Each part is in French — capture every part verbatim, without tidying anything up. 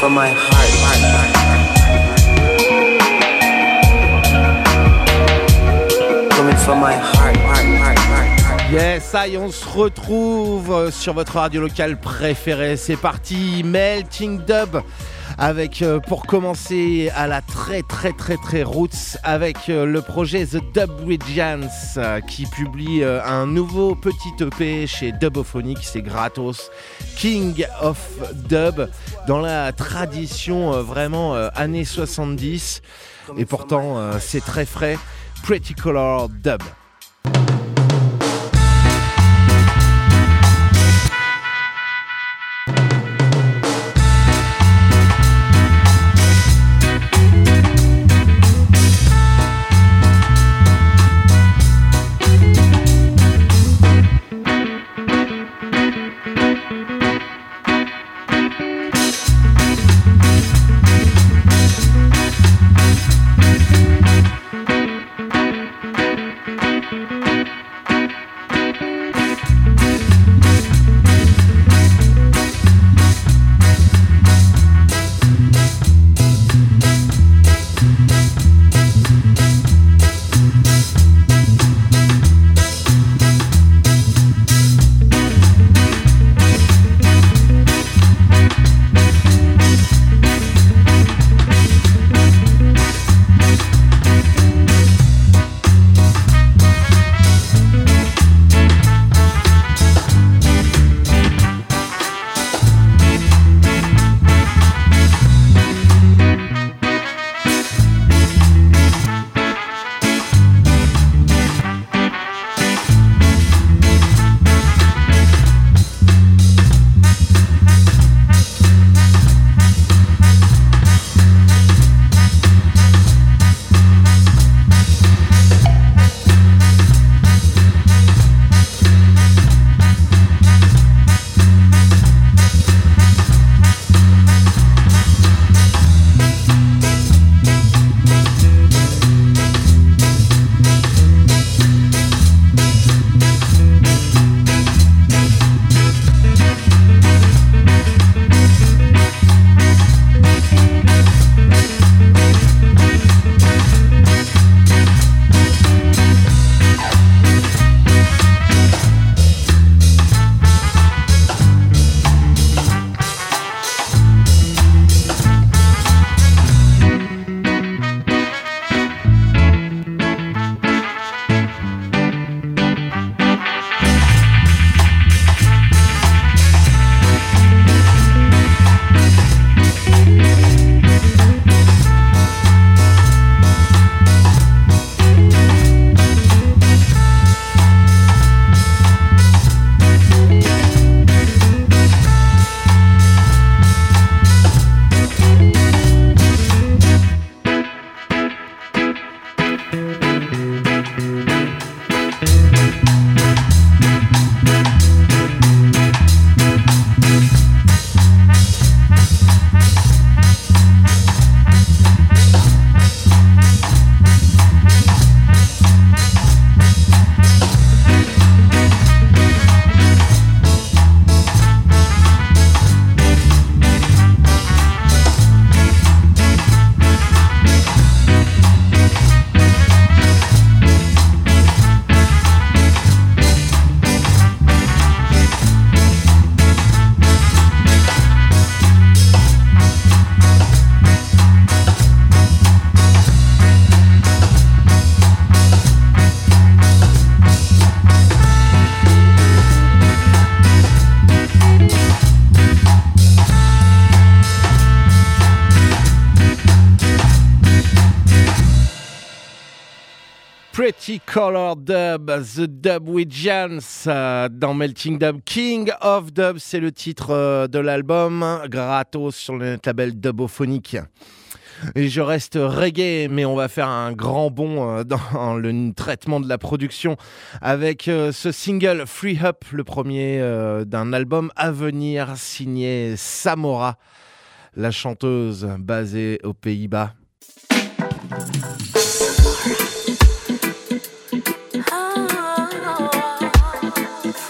from my heart. Coming from my heart, heart, heart, heart. Yes, ça y est, on se retrouve sur votre radio locale préférée. C'est parti, Melting Dub. Avec, euh, pour commencer, à la très très très très roots, avec euh, le projet The Dubwigians euh, qui publie euh, un nouveau petit E P chez Dubophonic, c'est gratos, King of Dub, dans la tradition euh, vraiment euh, années soixante-dix, et pourtant euh, c'est très frais, Pretty Color Dub. Pretty Color Dub, The Dubwigians euh, dans Melting Dub. King of Dub, c'est le titre euh, de l'album, gratos sur le label Dubophonic. Et je reste reggae, mais on va faire un grand bond euh, dans le traitement de la production avec euh, ce single Free Up, le premier euh, d'un album à venir signé Samora, la chanteuse basée aux Pays-Bas.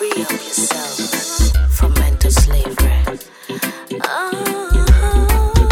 From mental slavery. Oh.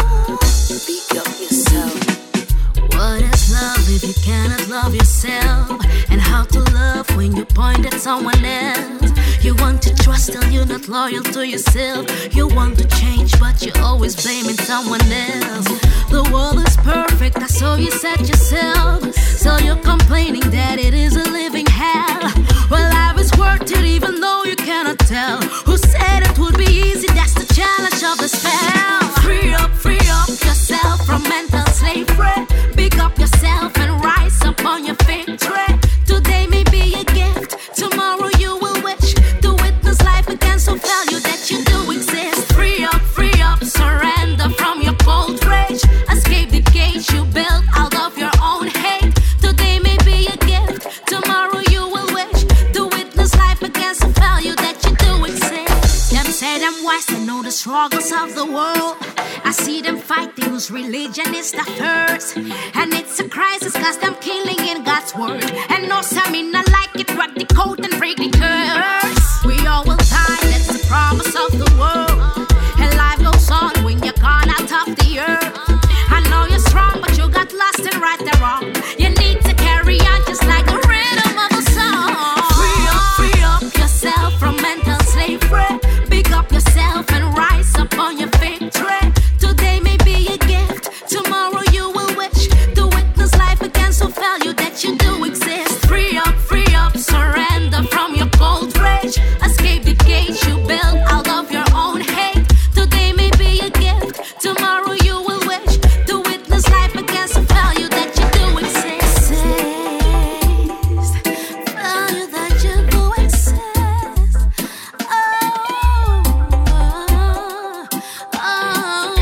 someone else. You want to trust, still you're not loyal to yourself. You want to change, but you're always blaming someone else. The world is perfect, that's so you said yourself. So you're complaining that it is a living hell. Well, life is worth it even though you cannot tell. Who said it would be easy? That's the challenge of the spell. Free up, free up yourself from mental slavery. Pick up yourself and rise up on your victory. Today may be a gift, tomorrow you will wish to witness life again, so value that you do exist. Free up, free up, surrender from your cold rage. Escape the cage you built out of your own hate. Today may be a gift, tomorrow you will wish to witness life again, so value that you do exist. Them say them wise, they know the struggles of the world. I see them fighting whose religion is the first. And it's a crisis cause them killing in God's word. And no, I mean I like it, rock the code and break the curse. We all will die, that's the promise of the world. And life goes on when you're gone out of the earth. I know you're strong, but you got lost and right the wrong. You need to carry on just like the rhythm of a song. Free up, free up yourself from mental slavery. Pick up yourself and rise up on your victory. Today may be a gift, tomorrow you will wish to witness life again, so value that you do exist. Free up, free up, surrender from your cold rage. Escape the cage you built out of your own hate. Today may be a gift, tomorrow you will wish to witness life again, so value that you do exist. Value that you do exist. Oh, oh, oh.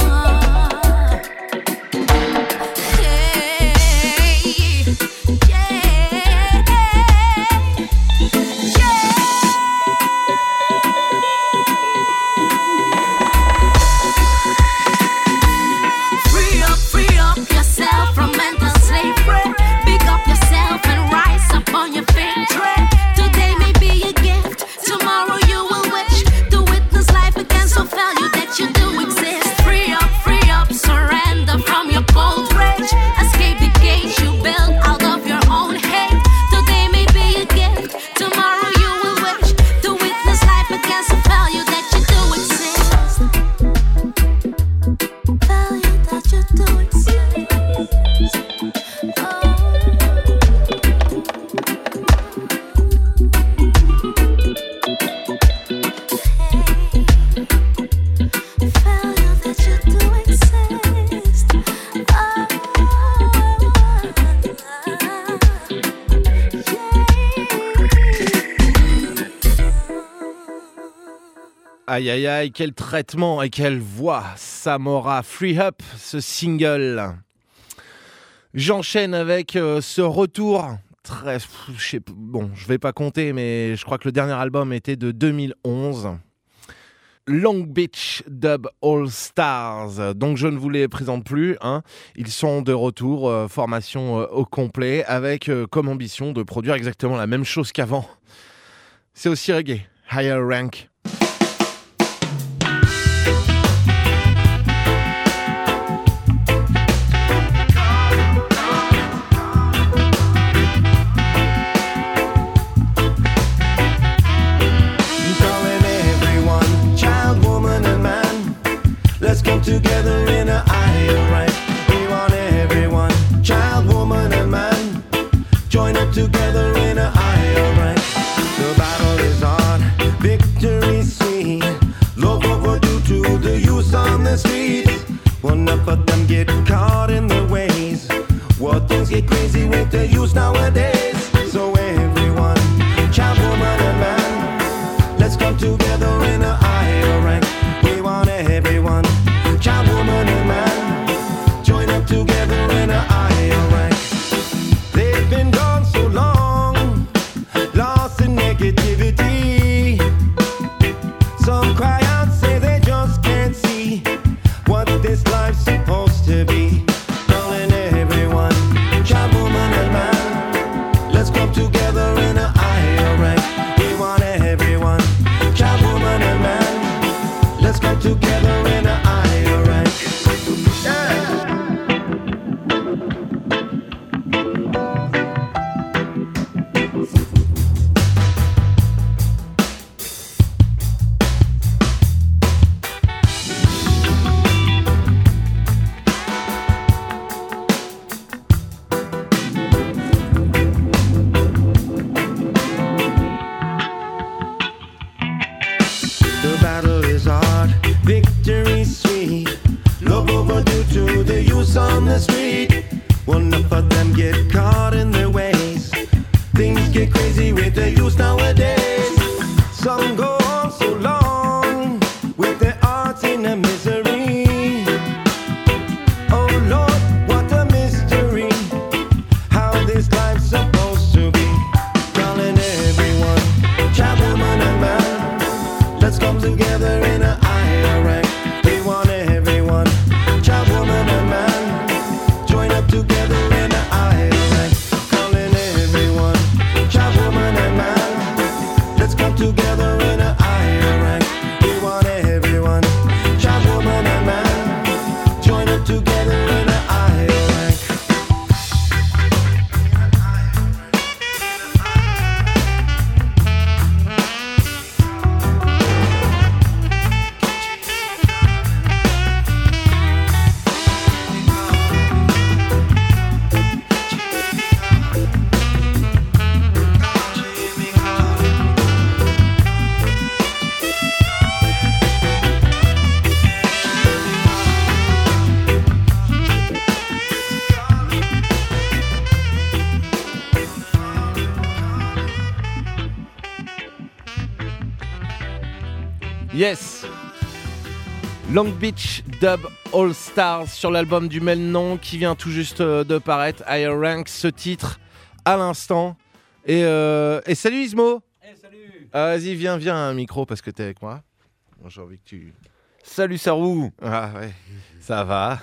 Free up, free up yourself from mental slavery. Pick up yourself and rise up on your victory. Today may be a gift, tomorrow you will wish to witness life again, so value that you do exist. Free up, free up, surrender from your cold rage. Escape the cage you built out of your own hate. Today may be a gift, tomorrow you will wish to witness life again, so value that you do exist. Value that you do exist. Oh. Hey. Value that you do exist. Oh. Aïe aïe aïe, quel traitement et quelle voix. Samora, Free Up, ce single. J'enchaîne avec euh, ce retour très... Je sais, bon, je vais pas compter, mais je crois que le dernier album était de deux mille onze. Long Beach Dub All Stars. Donc je ne vous les présente plus. Hein. Ils sont de retour, euh, formation euh, au complet, avec euh, comme ambition de produire exactement la même chose qu'avant. C'est aussi reggae. Higher Rank. Together in a higher rank. We want everyone, child, woman and man, join up together in a higher rank. The battle is on, victory men get caught in their ways. Things get crazy with the youth nowadays. Some go on so long with their hearts in a misery. Oh Lord, what a mystery, how this life's supposed to be. Calling everyone, child, woman and man, let's come together in a higher rank. We want everyone, child, woman and man, join up together in a higher rank. Calling everyone, child, woman and man, let's come together in a higher rank. We want everyone, child, woman and man, join up together in a higher rank. Yes, Long Beach Dub All Stars sur l'album du même nom qui vient tout juste de paraître, Higher Rank, ce titre à l'instant. Et, euh, et salut Ismo. Hey, salut. Ah, vas-y, viens, viens à un micro parce que t'es avec moi. Bon, j'ai envie que tu... Salut Sarou. Ah ouais, ça va.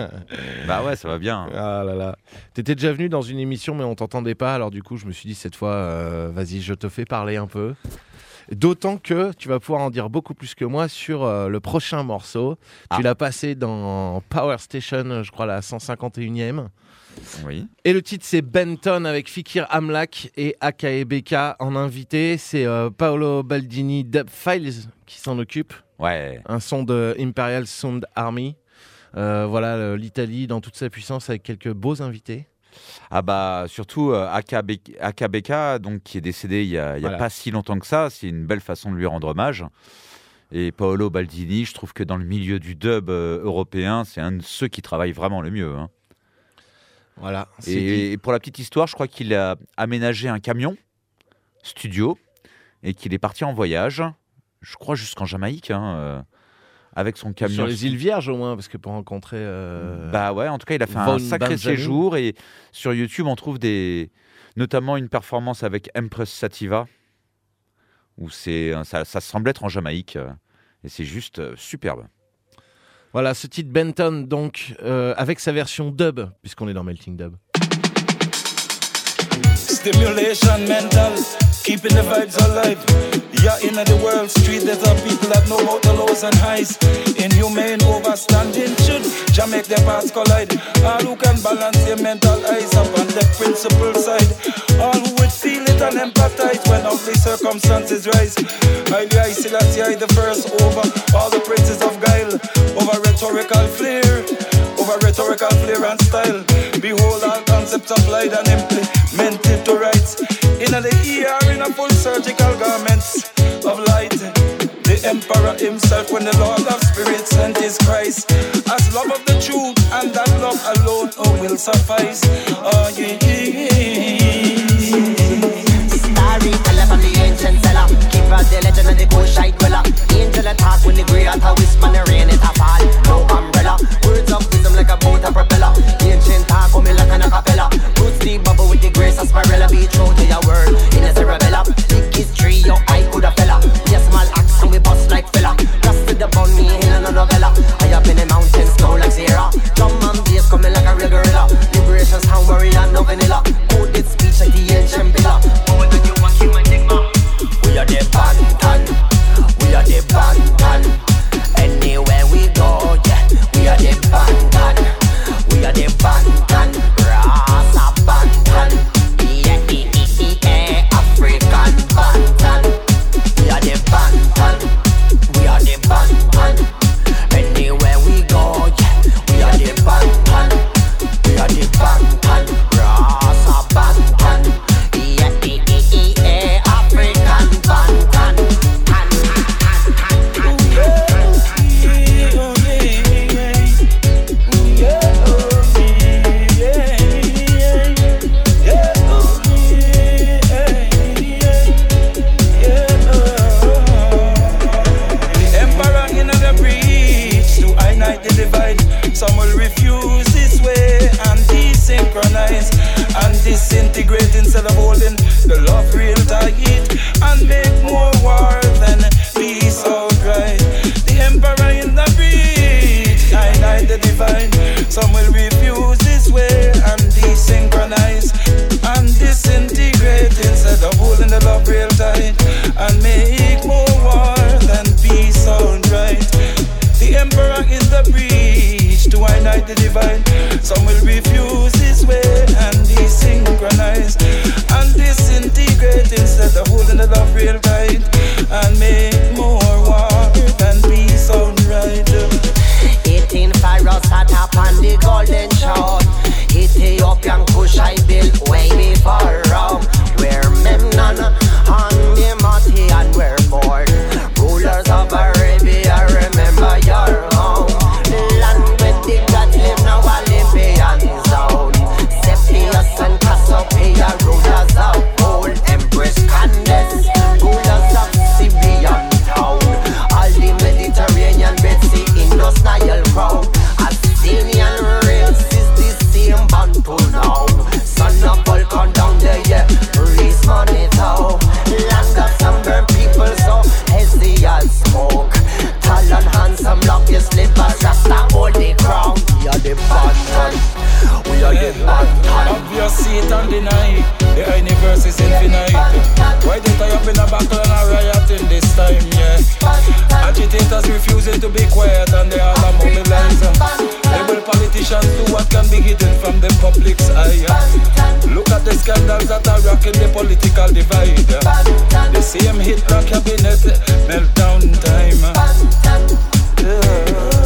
Bah ouais, ça va bien. Ah là là. T'étais déjà venu dans une émission mais on t'entendait pas, alors du coup je me suis dit cette fois, euh, vas-y, je te fais parler un peu. D'autant que tu vas pouvoir en dire beaucoup plus que moi sur euh, le prochain morceau. Ah. Tu l'as passé dans Power Station, je crois la cent cinquante et unième. Oui. Et le titre c'est Benton avec Fikir Amlak et Aka B K en invité. C'est euh, Paolo Baldini Dub Files qui s'en occupe. Ouais. Un son de Imperial Sound Army. Euh, voilà l'Italie dans toute sa puissance avec quelques beaux invités. Ah bah surtout euh, Aka B K, donc qui est décédé il y a, il y a voilà. pas si longtemps que ça. C'est une belle façon de lui rendre hommage. Et Paolo Baldini, je trouve que dans le milieu du dub euh, européen, c'est un de ceux qui travaille vraiment le mieux. Hein. Voilà. Et, et pour la petite histoire, je crois qu'il a aménagé un camion studio et qu'il est parti en voyage. Je crois jusqu'en Jamaïque. Hein, euh, avec son camion. Sur les îles Vierges au moins, parce que pour rencontrer... Euh... Bah ouais, en tout cas, il a fait Von un sacré Benjamin. séjour. Et sur YouTube, on trouve des... notamment une performance avec Empress Sativa, où c'est... Ça, ça semble être en Jamaïque. Et c'est juste euh, superbe. Voilà, ce titre Benton, donc, euh, avec sa version dub, puisqu'on est dans Melting Dub. Stimulation mental, keeping the vibes alive. Yeah, in the world street, there's a people that know about the lows and highs. Inhumane, overstanding, should Jah make their paths collide. All who can balance their mental eyes up on the principle side. All who would feel it and empathize when ugly circumstances rise. Highly I Selassie I the first over all the princes of guile. Over rhetorical flair, over rhetorical flair and style. Behold all concepts applied and implemented to rights. In the E R in a full surgical garments of light. The emperor himself when the Lord of spirits sent his Christ. As love of the truth and that love alone oh, will suffice. Oh yeah, yeah, yeah. Storyteller from the ancient seller. Keeper the legend of the Kushite dweller. Angel attack when the great a whisper the rain it a fall. No umbrella. Words of wisdom like a boat a propeller. Ancient talk coming like an acapella. Roots deep bubble with the grace of spirella. Be true to your word in a cerebella. Thick history your eye could a fella. Yes small axe and we bust like fella. Just to the bone me in a novella. I up in the mountains snow like Sierra. Drum and bass coming like a real gorilla. Liberation sound warrior no vanilla. Coded speech like the ancient pillar. Oh, when you walk in my real tight and make more war than peace sound right. eighteen pharaohs sat up on the golden shore. Ethiopian Kush I built way before Rome, where Memnon and Nimati and were born. Rulers of Arabia, remember your home. Land where the gods live, now Olympian zone. Cepheus and Cassiopeia, rulers of old. Empress Candace, rulers of Syrian town. All the Mediterranean, Red Sea, Indus, Nile crowd. Athenian race is the same Bantu now. Son of Vulcan down there, yeah, raise money too. Land of sunburn people, so Hesiod smoke. Tall and handsome, lock your slippers, Rasta hold the crown. We are the bad we are the bad obvious seat and deny. The universe is infinite. Why they tie up in a battle and a riot in this time, yeah. Agitators refusing to be quiet and they all are mobilized. Label politicians do what can be hidden from the public's eye. Look at the scandals that are rocking the political divide. The same Hitler cabinet meltdown time. Yeah.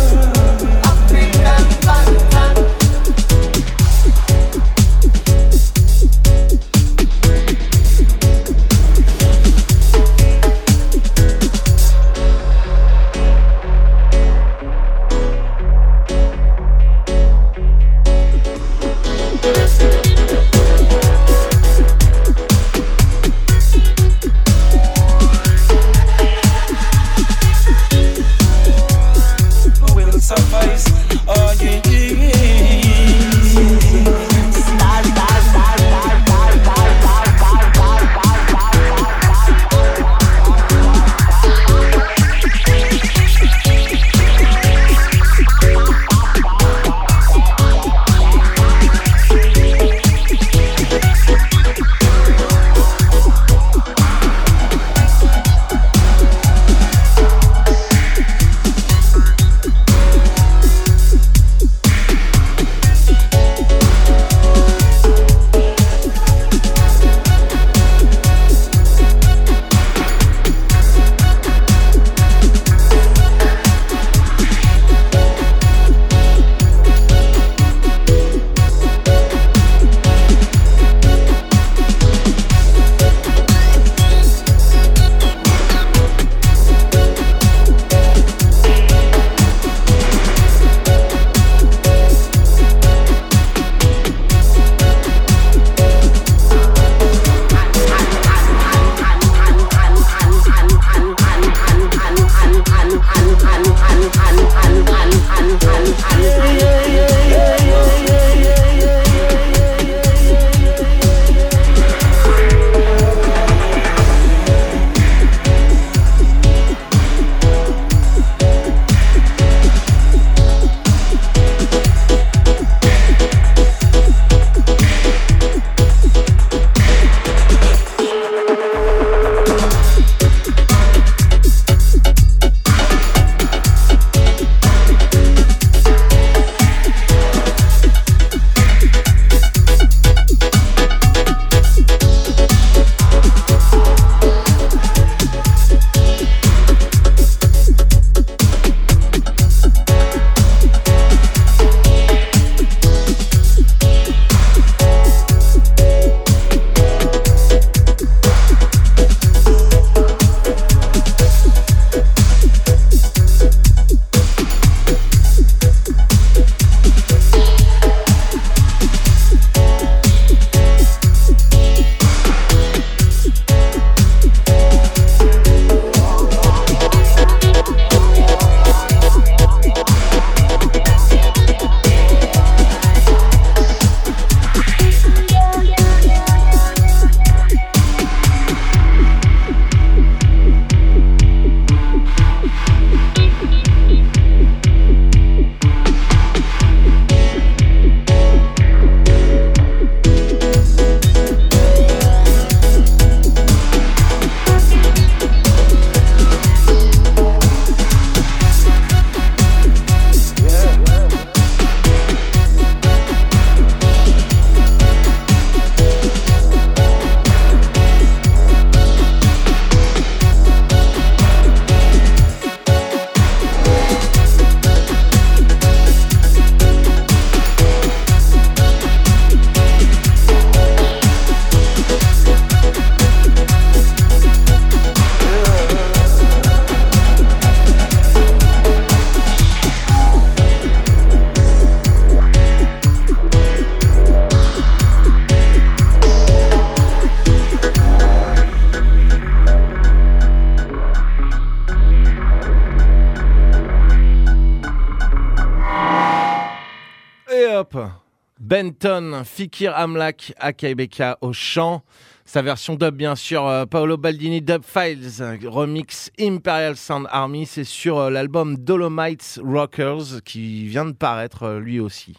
Hop, Benton, Fikir Amlak, Akabeka au chant. Sa version dub, bien sûr, euh, Paolo Baldini Dub Files, remix Imperial Sound Army. C'est sur euh, l'album Dolomites Rockers qui vient de paraître euh, lui aussi.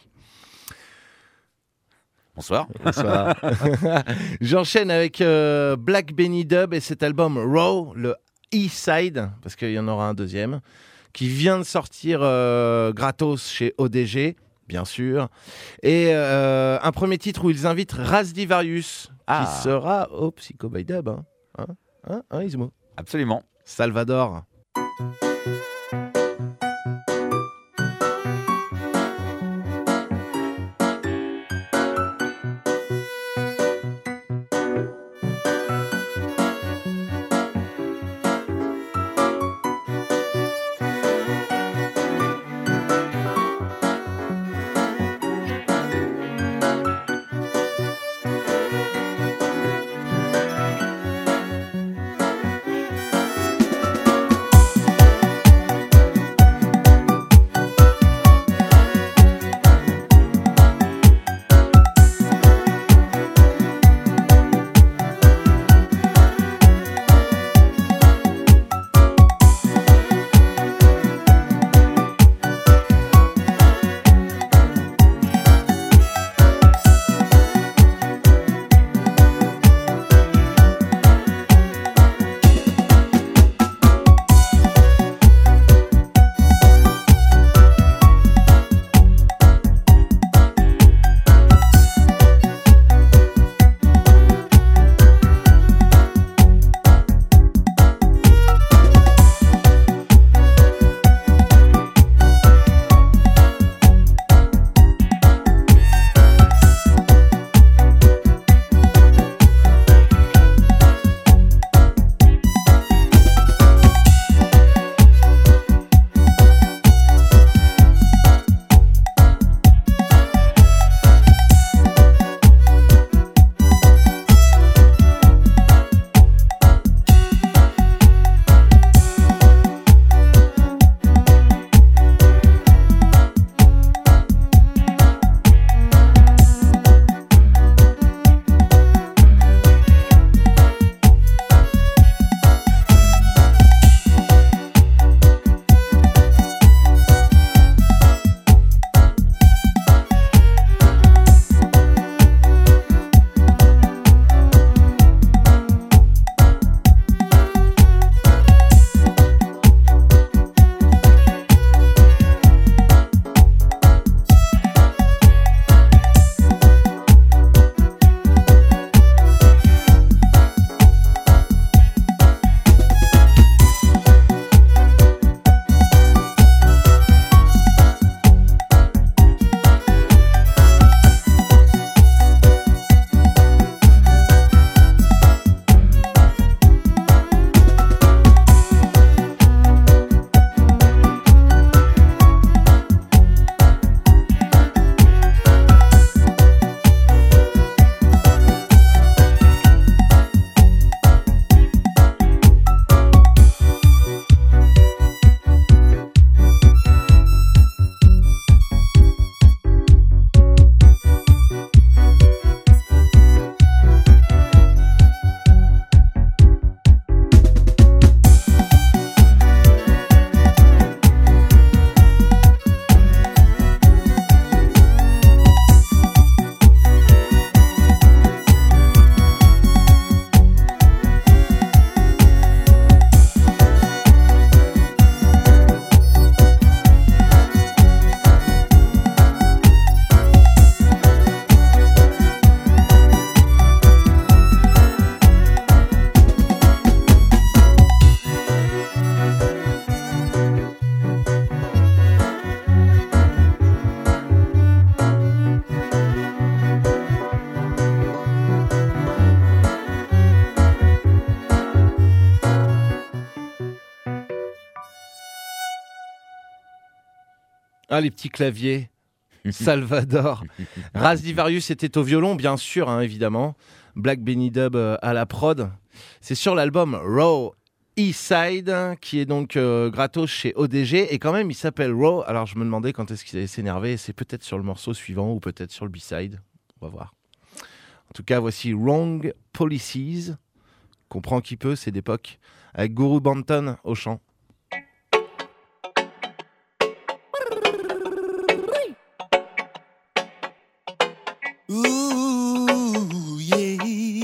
Bonsoir. Bonsoir. J'enchaîne avec euh, Black Benny Dub et cet album Raw, le E-Side, parce qu'il y en aura un deuxième, qui vient de sortir euh, gratos chez O D G, bien sûr. Et euh, un premier titre où ils invitent Rasdivarius, ah. qui sera au Psycho by Dub. Hein, hein, hein, hein Ismo. Absolument. Salvador. Ah, les petits claviers. Salvador. Rasdivarius était au violon, bien sûr, hein, évidemment. Black Benny Dub euh, à la prod. C'est sur l'album Raw Eastside, qui est donc euh, gratos chez O D G, et quand même il s'appelle Raw. Alors je me demandais quand est-ce qu'il allait s'énerver, c'est peut-être sur le morceau suivant ou peut-être sur le B-side, on va voir. En tout cas, voici Wrong Policies, comprend qui peut, c'est d'époque, avec Guru Banton au chant. Ooh, yeah.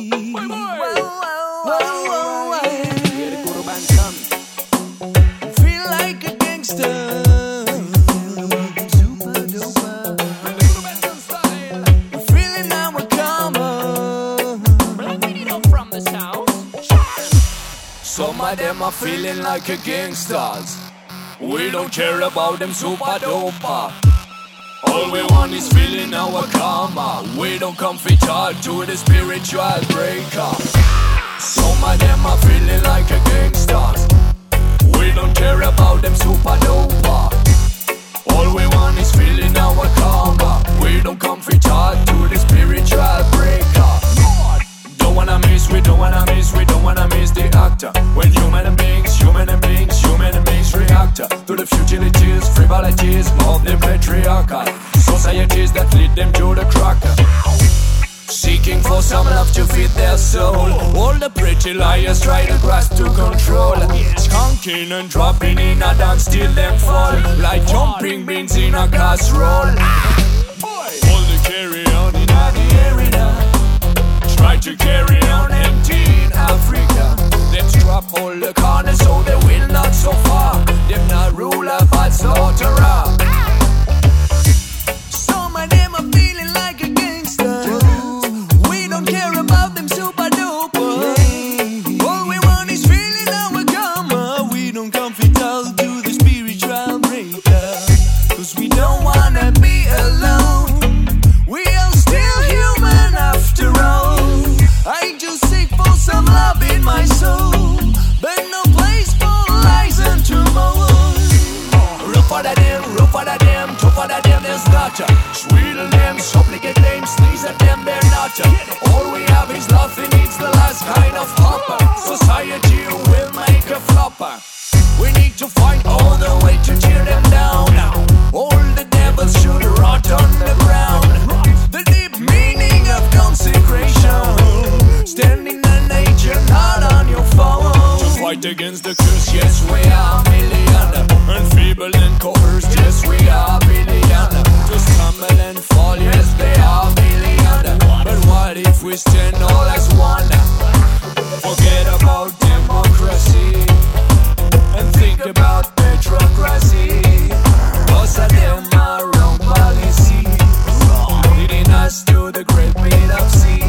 Some of them are feeling like a gangsters. We don't care about them super duper. All we want is feeling our karma. We don't come fit hard to the spiritual breaker. Some of them are feeling like a gangsters. We don't care about them super duper. All we want is feeling our karma. We don't come fit hard to the spiritual breaker. Don't wanna miss, we don't wanna miss, we don't wanna miss the actor. When human beings, human beings, human beings react to the futilities, frivolities of the patriarchal societies that lead them to the cracker. Seeking for some love to feed their soul. All the pretty liars try to grasp to control. Skunking and dropping in a dance till them fall. Like jumping beans in a casserole. All the carry on in the arena. Try to carry on empty in Africa. Them strap all the corners so they will not so far. Them not ruler but slaughterer. Some of them are feeling like a gangster. We don't care about them super duper. All we want is feeling our karma. We don't come fit all to the spiritual breaker. Cause we don't wanna be alone. We are still human after all. I just seek for some love in my soul, but no place for lies and tomorrows. Rough for them, rough for them, tough for them, there's not ya. Sweetle them, supplicate them, sneeze at them, they're not ya. All we have is nothing, it's the last kind of hopper. Society will make a flopper. We need to find all the way to tear them down. All the devils should rot on the ground. The deep meaning of consecration, standing in nature, not on your phone. To fight against the curse, yes, we are a million. Unfeeble and coerced, yes, we are a billion. To stumble and fall, yes, they are a million. But what if we stand all as one? Forget about democracy and think about meritocracy. Most of them are wrong policies, leading us to the great pit of sea.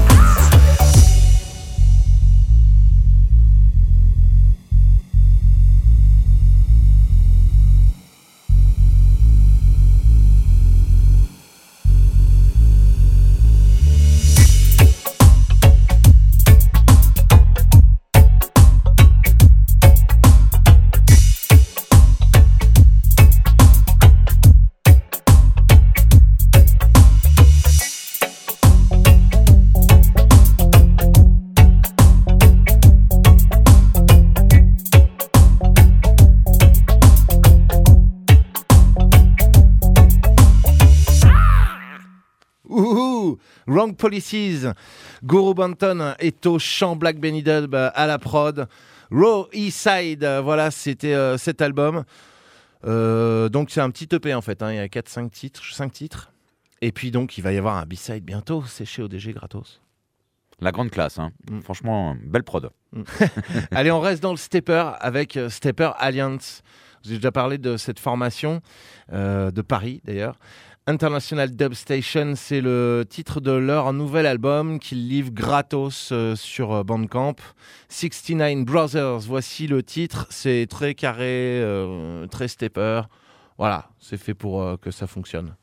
Wrong Policies, Guru Banton est au chant, Black Benny Dub à la prod, Raw Eastside, voilà, c'était euh, cet album. Euh, donc c'est un petit E P en fait, hein, il y a quatre cinq titres, cinq titres. Et puis donc il va y avoir un B-side bientôt, c'est chez O D G gratos. La grande classe, hein. Mm. Franchement, belle prod. Mm. Allez, on reste dans le Stepper avec euh, Stepper Alliance. J'ai déjà parlé de cette formation euh, de Paris d'ailleurs. International Dub Station, c'est le titre de leur nouvel album qu'ils livrent gratos euh, sur Bandcamp. soixante-neuf Brothers, voici le titre. C'est très carré, euh, très stepper. Voilà, c'est fait pour euh, que ça fonctionne.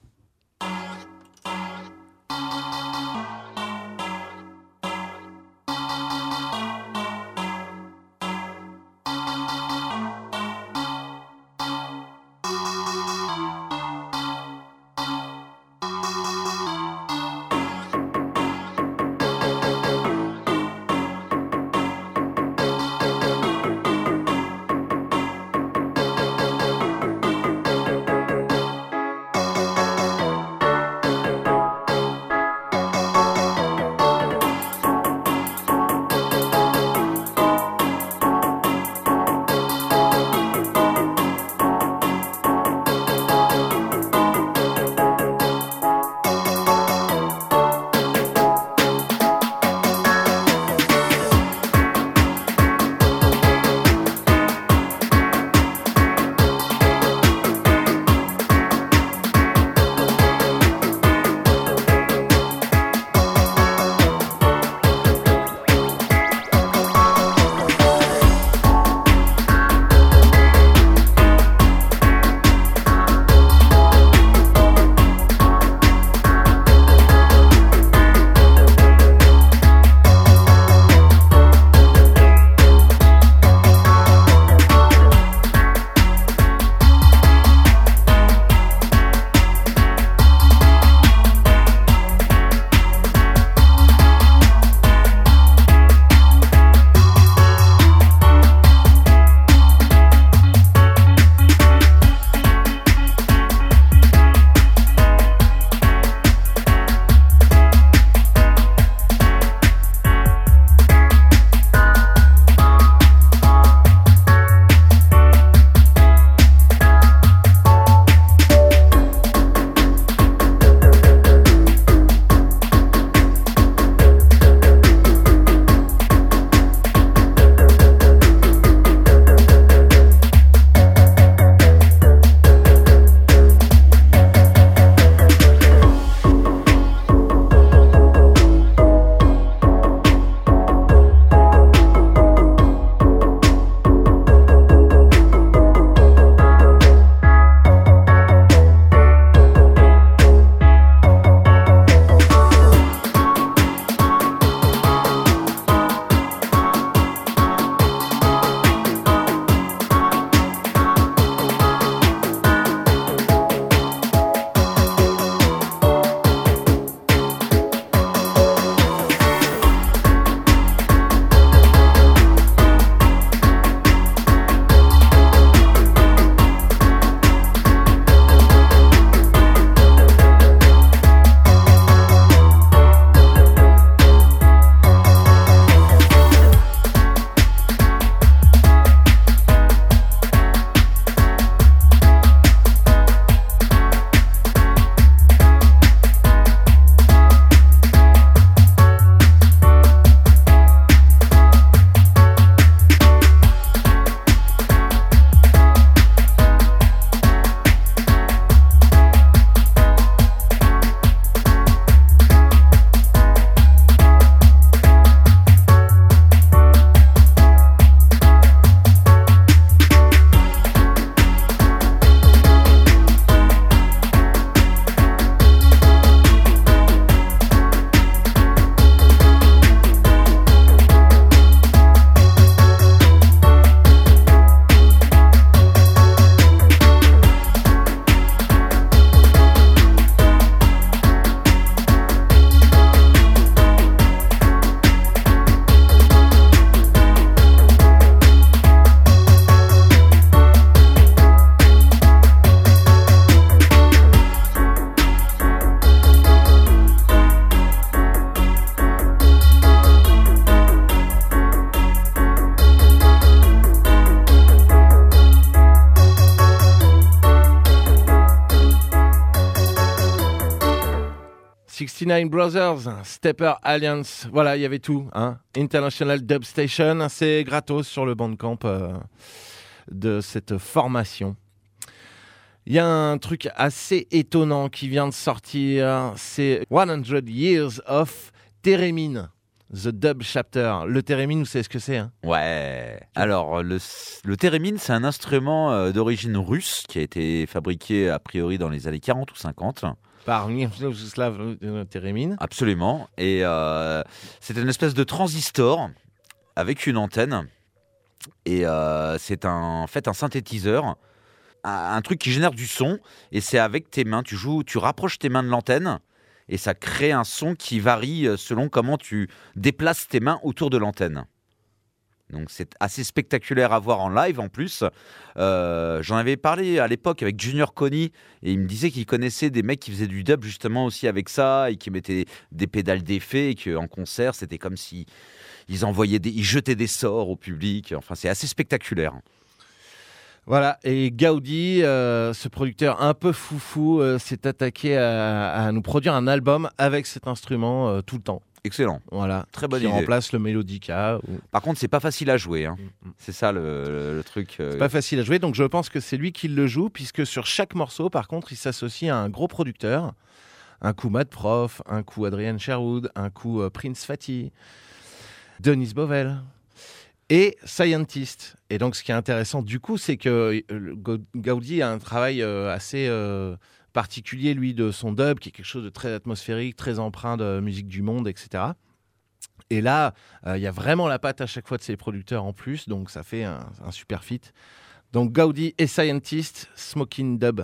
sixty-nine Brothers, Stepper Alliance, voilà, il y avait tout. Hein. International Dub Station, c'est gratos sur le Bandcamp euh, de cette formation. Il y a un truc assez étonnant qui vient de sortir, c'est one hundred Years of Theremin, The Dub Chapter. Le Theremin, vous savez ce que c'est hein? Ouais. Alors, le, le Theremin, c'est un instrument euh, d'origine russe qui a été fabriqué a priori dans les années quarante ou cinquante. Par Miroslav Theremin. Absolument. Et euh, c'est une espèce de transistor avec une antenne. Et euh, c'est un, en fait un synthétiseur, un, un truc qui génère du son. Et c'est avec tes mains. Tu joues, tu rapproches tes mains de l'antenne. Et ça crée un son qui varie selon comment tu déplaces tes mains autour de l'antenne. Donc c'est assez spectaculaire à voir en live en plus. Euh, j'en avais parlé à l'époque avec Junior Coney et il me disait qu'il connaissait des mecs qui faisaient du dub justement aussi avec ça et qui mettaient des pédales d'effet et qu'en concert c'était comme si ils envoyaient des, ils jetaient des sorts au public. Enfin c'est assez spectaculaire. Voilà, et Gaudi, euh, ce producteur un peu foufou, euh, s'est attaqué à, à nous produire un album avec cet instrument euh, tout le temps. Excellent. Voilà, très bonne qui idée. remplace le Melodica. Ou... Par contre, c'est pas facile à jouer. Hein. Mm-hmm. C'est ça le, le, le truc. Euh... C'est pas facile à jouer, donc je pense que c'est lui qui le joue, puisque sur chaque morceau, par contre, il s'associe à un gros producteur. Un coup Mad Prof, un coup Adrian Sherwood, un coup euh, Prince Fatty, Denis Bovell. Et Scientist. Et donc, ce qui est intéressant, du coup, c'est que euh, Gaudi a un travail euh, assez euh, particulier, lui, de son dub, qui est quelque chose de très atmosphérique, très empreint de musique du monde, et cetera. Et là, il euh, y a vraiment la patte à chaque fois de ses producteurs en plus, donc ça fait un, un super feat. Donc, Gaudi et Scientist, Smoking Dub.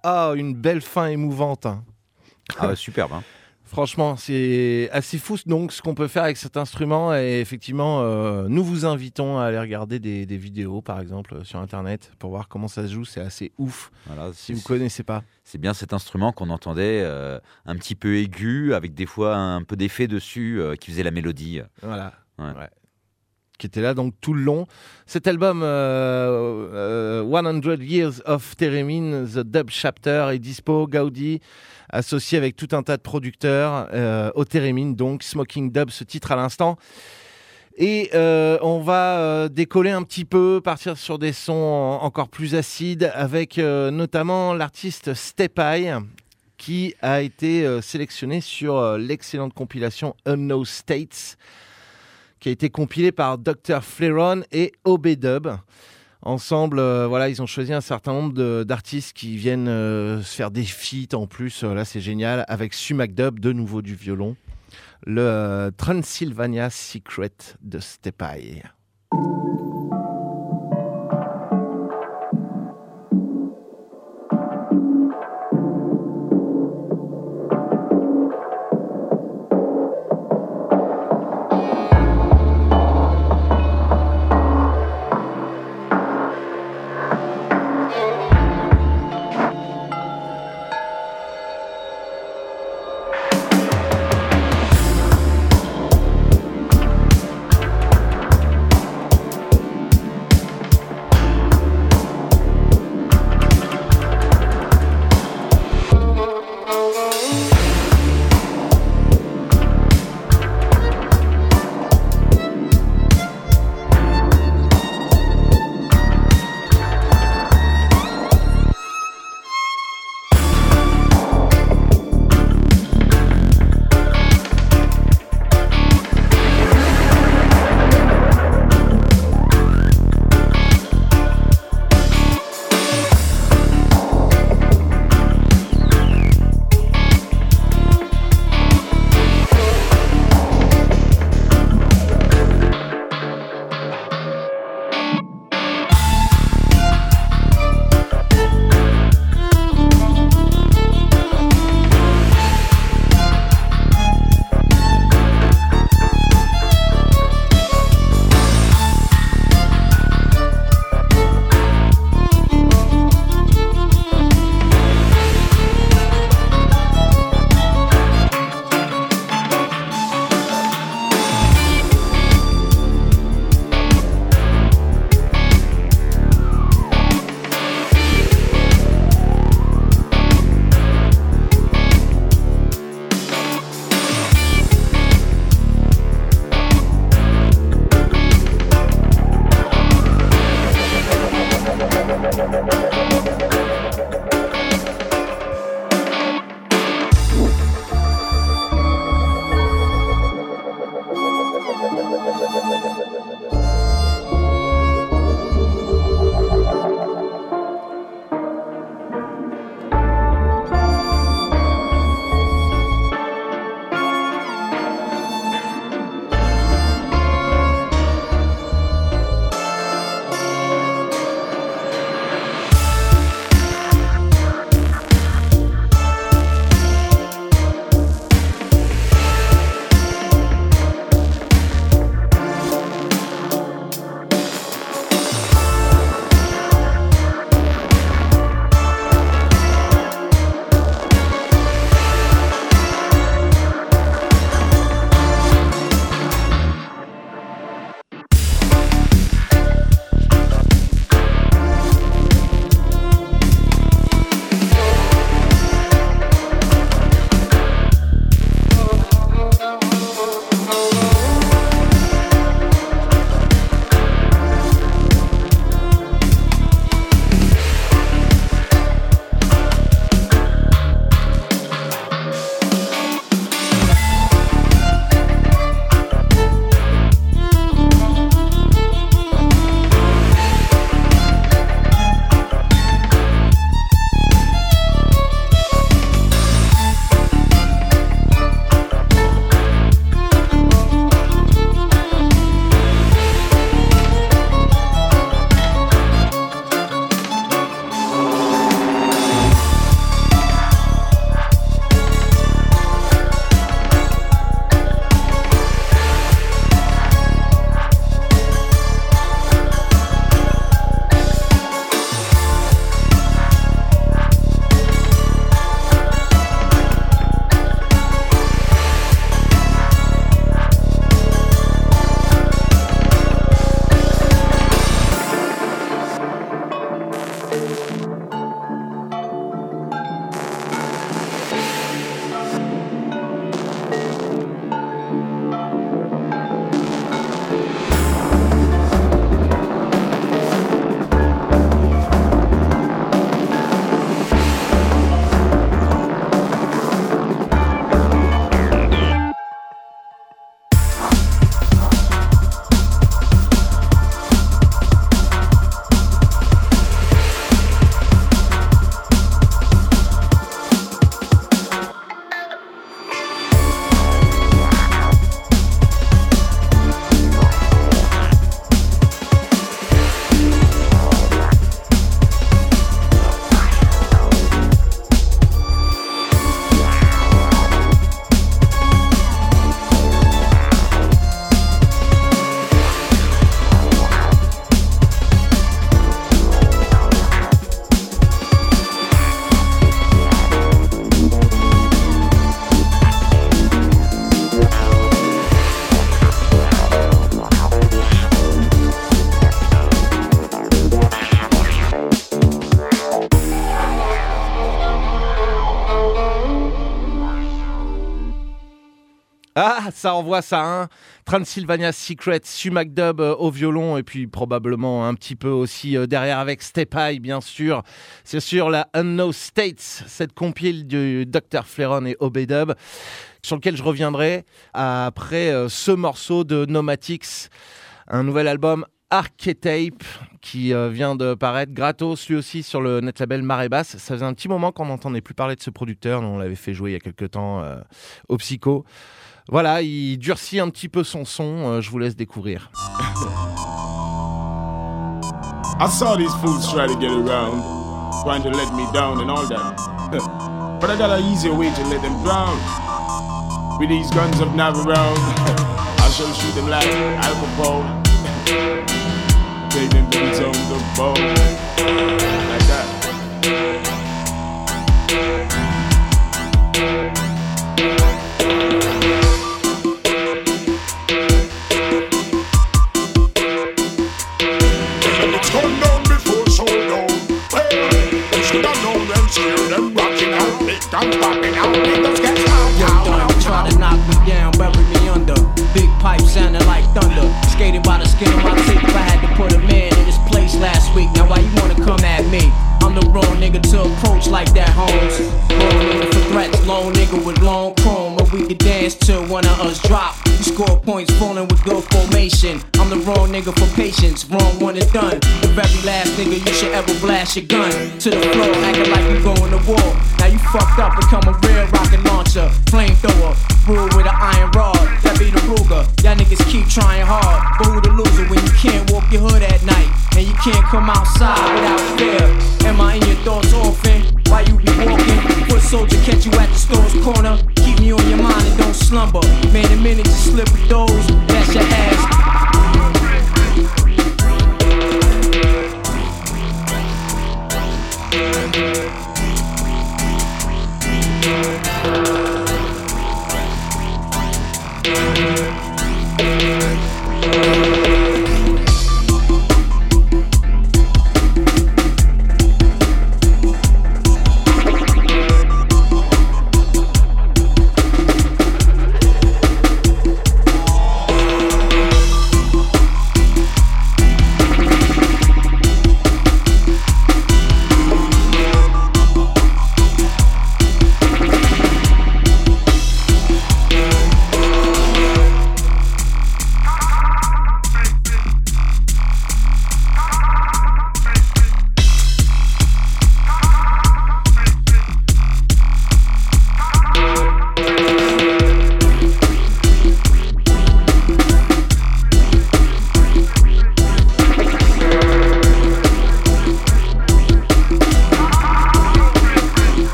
Ah, une belle fin émouvante. Hein. Ah, ouais, superbe. Hein. Franchement, c'est assez fou donc ce qu'on peut faire avec cet instrument. Et effectivement, euh, nous vous invitons à aller regarder des, des vidéos, par exemple, sur Internet, pour voir comment ça se joue. C'est assez ouf, Voilà, si vous ne connaissez pas. C'est bien cet instrument qu'on entendait euh, un petit peu aigu, avec des fois un peu d'effet dessus, euh, qui faisait la mélodie. Voilà. Ouais. Ouais. Qui était là donc tout le long. Cet album euh, euh, cent Years of Theremin, The Dub Chapter, est dispo, Gaudi, associé avec tout un tas de producteurs, euh, au Theremin, donc Smoking Dub, ce titre à l'instant. Et euh, on va euh, décoller un petit peu, partir sur des sons en, encore plus acides, avec euh, notamment l'artiste Step Eye, qui a été euh, sélectionné sur euh, l'excellente compilation Unknown States, qui a été compilé par docteur Flaron et O B Dub. Ensemble, euh, voilà, ils ont choisi un certain nombre de, d'artistes qui viennent euh, se faire des feats en plus. Euh, là, c'est génial. Avec Sue McDub, de nouveau du violon. Le euh, Transylvania Secret de Step Eye. Ah, ça envoie ça, hein. Transylvania Secret, Sue McDub euh, au violon et puis probablement un petit peu aussi euh, derrière avec Step High, bien sûr. C'est sur la Unknown States, cette compile du docteur Fleron et Obedub, sur lequel je reviendrai après euh, ce morceau de Nomatics, un nouvel album Archetype qui euh, vient de paraître gratos lui aussi sur le net label Marée Basse. Ça faisait un petit moment qu'on n'entendait plus parler de ce producteur, on l'avait fait jouer il y a quelques temps euh, au Psycho. Voilà, il durcit un petit peu son son, euh, je vous laisse découvrir. I saw these fools try to get around, trying to let me down and all that. But I got an easier way to let them drown. With these guns of Navarone, I shall shoot them like Al Capone. Take them to the zone of bone. Like that. It's gone down before so long. Well, should have known them, steer them, rocking out, big guns popping out, niggas get out. Yo, done, try to knock me down, bury me under. Big pipe sounding like thunder. Skated by the skin of my teeth. I had to put a man in his place last week. Now why you wanna come at me? I'm the wrong nigga to approach like that, Holmes. Wrong nigga for threats, lone nigga with long chrome. Or we could dance till one of us drop. You score points falling with good formation. I'm the wrong nigga for patience, wrong one and done. The very last nigga you should ever blast your gun to the floor, acting like you going to war. Now you fucked up, become a real rocket launcher, flamethrower, rule with an iron rod. That be the Ruger. Y'all niggas keep trying hard, but who the loser when you can't walk your hood at night and you can't come outside without fear? Am I in your thoughts often? Why you be walking? Foot soldier catch you at the store's corner. Keep me on your mind and don't slumber. Man, the minute you slip with those, that's your ass.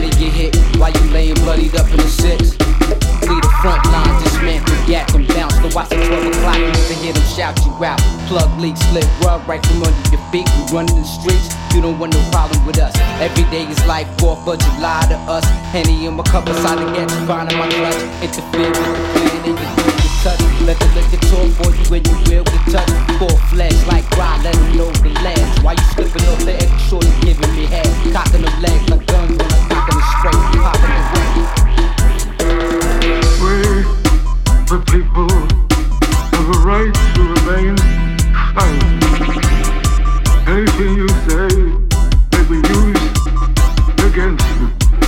Bloodied up in the six. See the front line, dismantle, gat them, bounce the watch at twelve o'clock, you need to hear them shout you out. Plug leak, slip, rug right from under your feet. We running the streets, you don't want no problem with us. Every day is like fourth of July to us. Henny in my cup, aside to get you, find in my clutch. Interfere with the plan and you do the touch. Let the liquor talk for you when you will get touched. Full flesh like Rod, let them know the last. Why you slipping off the extra shorty giving me head? Cocking them legs like guns when I'm cocking them straight. Popping the way. We, the people, have a right to remain silent. Anything you say may be used against you.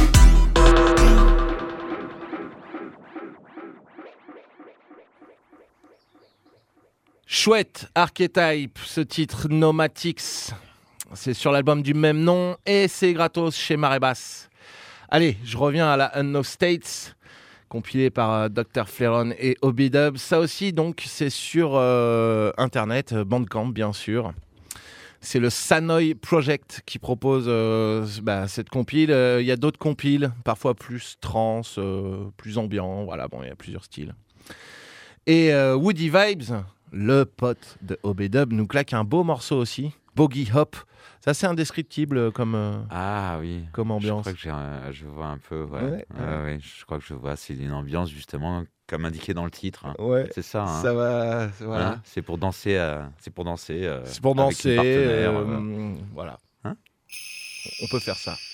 Chouette, Archetype, ce titre Nomatics, c'est sur l'album du même nom et c'est gratos chez Marée Basse. Allez, je reviens à la Unknown States, compilé par euh, docteur Fleron et Obidub. Ça aussi, donc, c'est sur euh, Internet, Bandcamp, bien sûr. C'est le Sanoi Project qui propose euh, bah, cette compile. Il euh, y a d'autres compiles, parfois plus trance, euh, plus ambiant. Voilà, bon, il y a plusieurs styles. Et euh, Woody Vibes, le pote de Obidub, nous claque un beau morceau aussi, Boogie Hop. C'est assez indescriptible comme, euh, ah, oui. comme ambiance. Je crois que j'ai un, je vois un peu. Ouais. Ouais, euh, ouais. Ouais, je crois que je vois. C'est une ambiance justement comme indiqué dans le titre. Hein. Ouais. C'est ça. Hein. Ça va. Voilà. Hein, c'est pour danser. Euh, c'est pour danser. Euh, c'est pour avec danser. une partenaire, Euh, euh. Voilà. Hein, on peut faire ça.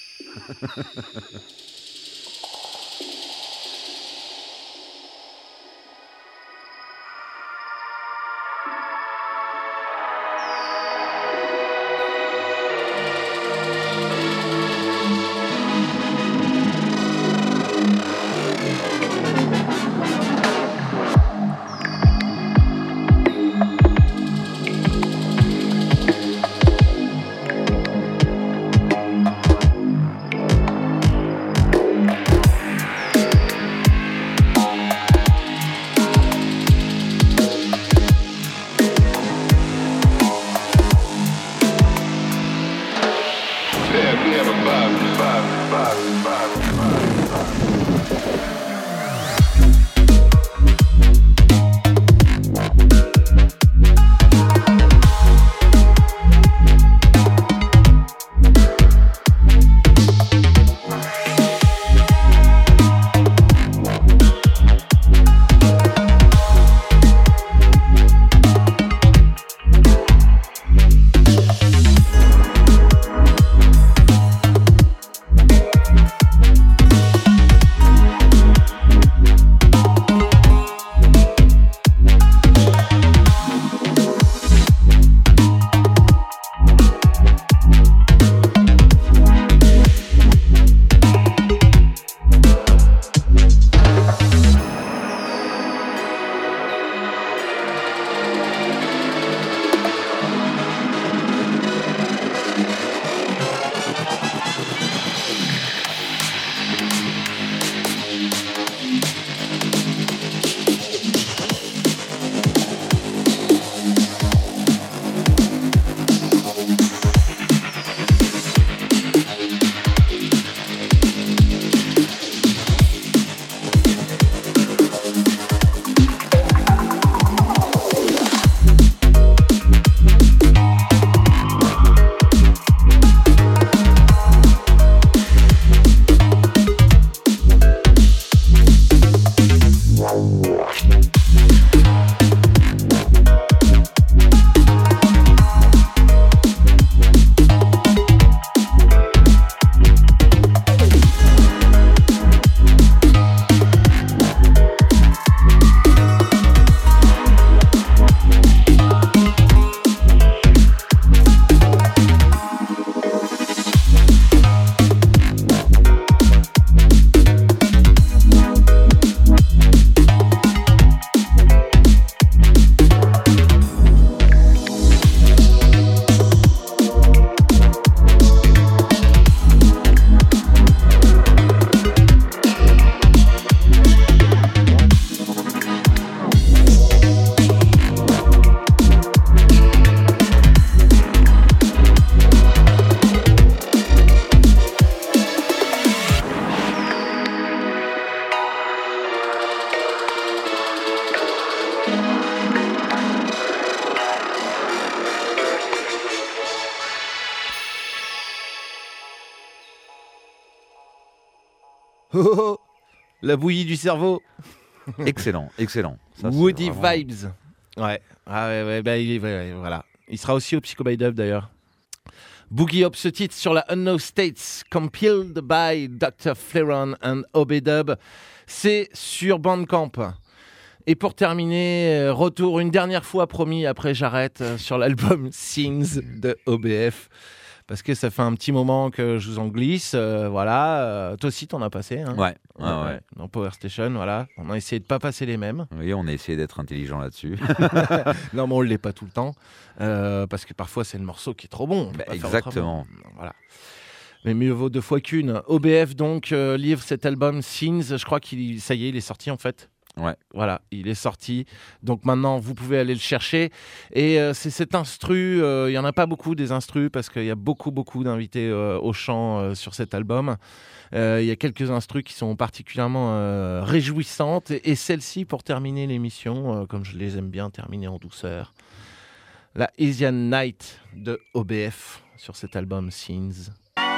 Oh, la bouillie du cerveau. Excellent, excellent. Ça, Woody vraiment... Vibes. Ouais, ah ouais, ouais, bah, il est, ouais, voilà. Il sera aussi au Psycho by Dub d'ailleurs. Boogie Up, ce titre sur la Unknown States, compiled by docteur Flaron and Obedub. C'est sur Bandcamp. Et pour terminer, retour une dernière fois promis, après j'arrête, sur l'album Scenes de O B F. Parce que ça fait un petit moment que je vous en glisse. Euh, voilà. Euh, toi aussi, t'en as passé. Hein, ouais, ouais, ouais, ouais. Dans Power Station, voilà. On a essayé de pas passer les mêmes. Oui, on a essayé d'être intelligent là-dessus. Non, mais on ne l'est pas tout le temps. Euh, parce que parfois, c'est le morceau qui est trop bon. Bah, exactement. Voilà. Mais mieux vaut deux fois qu'une. O B F, donc, euh, livre cet album Scenes. Je crois qu'il, ça y est, il est sorti, en fait. Ouais. Voilà, il est sorti. Donc maintenant, vous pouvez aller le chercher. Et euh, c'est cet instru, il euh, n'y en a pas beaucoup des instrus parce qu'il y a beaucoup, beaucoup d'invités euh, au chant euh, sur cet album. Il euh, y a quelques instrus qui sont particulièrement euh, réjouissantes. Et, et celle-ci, pour terminer l'émission, euh, comme je les aime bien terminer en douceur, la Asian Night de O B F sur cet album Scenes.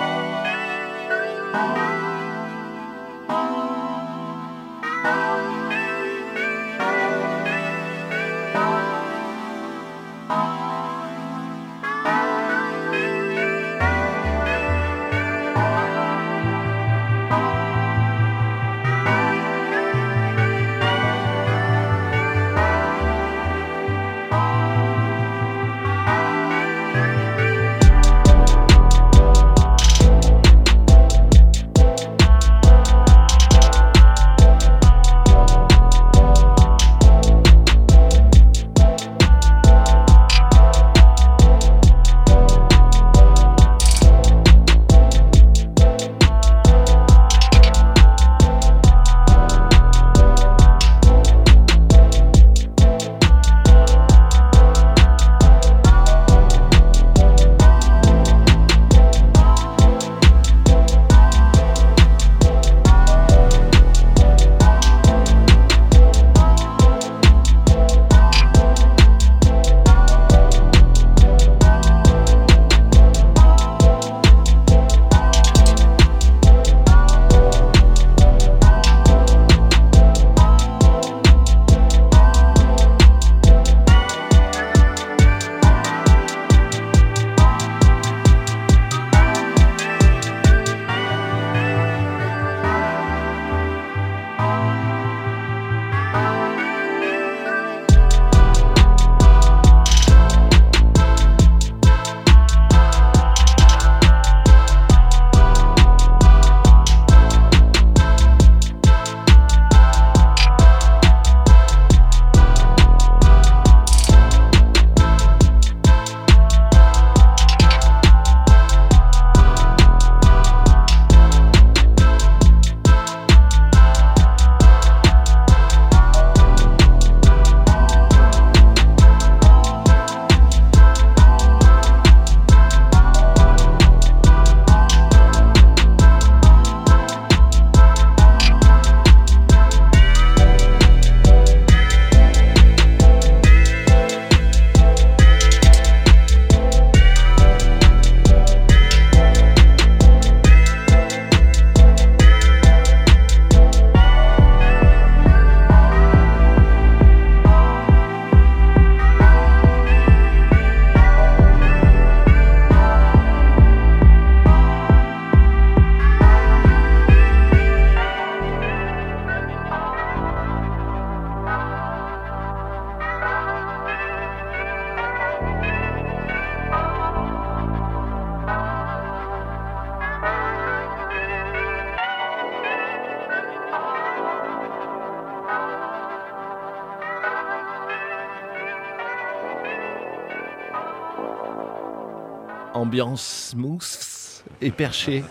Ambiance smooth et perché.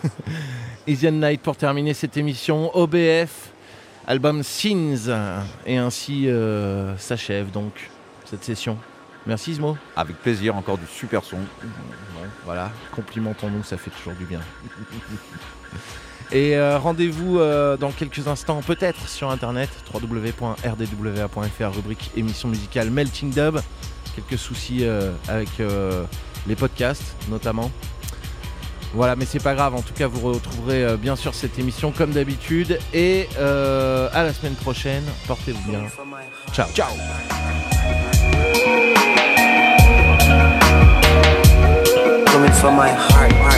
Asian Night pour terminer cette émission. O B F, album Scenes. Et ainsi euh, s'achève donc cette session. Merci Ismo. Avec plaisir, encore du super son. Bon, voilà, complimentons-nous, ça fait toujours du bien. Et euh, rendez-vous euh, dans quelques instants, peut-être sur internet, w w w point r d w a point f r, rubrique émission musicale Melting Dub. Quelques soucis euh, avec euh, les podcasts notamment. Voilà, mais c'est pas grave. En tout cas, vous retrouverez euh, bien sûr cette émission comme d'habitude. Et euh, à la semaine prochaine. Portez-vous bien. Ciao. Ciao. Coming from my heart, heart.